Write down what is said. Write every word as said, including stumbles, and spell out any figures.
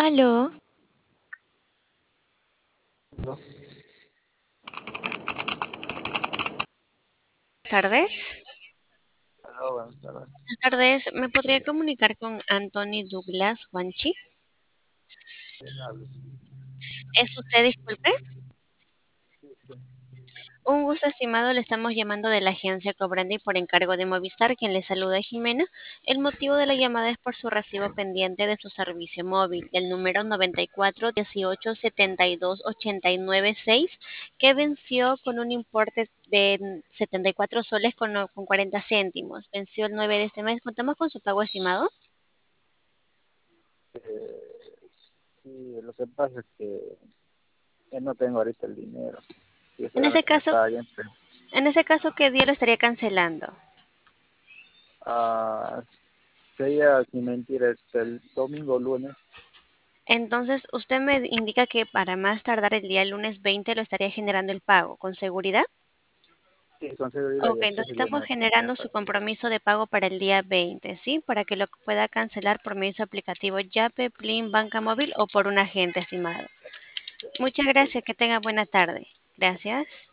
Aló, No, tardes. no, buenas tardes. Buenas tardes. ¿Me podría comunicar con Anthony Douglas Wanchi? ¿Quién habla? ¿Es usted, disculpe? Sí, sí. Un gusto, estimado. Le estamos llamando de la agencia Cobrandi por encargo de Movistar, quien le saluda, Jimena. El motivo de la llamada es por su recibo pendiente de su servicio móvil, del número noventa y cuatro dieciocho setenta y dos ochenta y nueve seis, que venció con un importe de setenta y cuatro soles con, no- con cuarenta céntimos. Venció el nueve de este mes. ¿Contamos con su pago, estimado? Eh, sí, lo que pasa es que eh, no tengo ahorita el dinero. Estoy En esperando ese que me caso, paguen, pero En ese caso, ¿qué día lo estaría cancelando? ah, sería, sin mentir, este, el domingo o lunes. Entonces, usted me indica que para más tardar el día lunes veinte lo estaría generando el pago, ¿con seguridad? Sí, con seguridad, Ok, ya entonces ese día estamos me, me generando su pagan. compromiso de pago para el día veinte, ¿sí? Para que lo pueda cancelar por medio de su aplicativo Yape, Plin, Banca Móvil o por un agente, estimado. Muchas gracias, que tenga buena tarde. Gracias.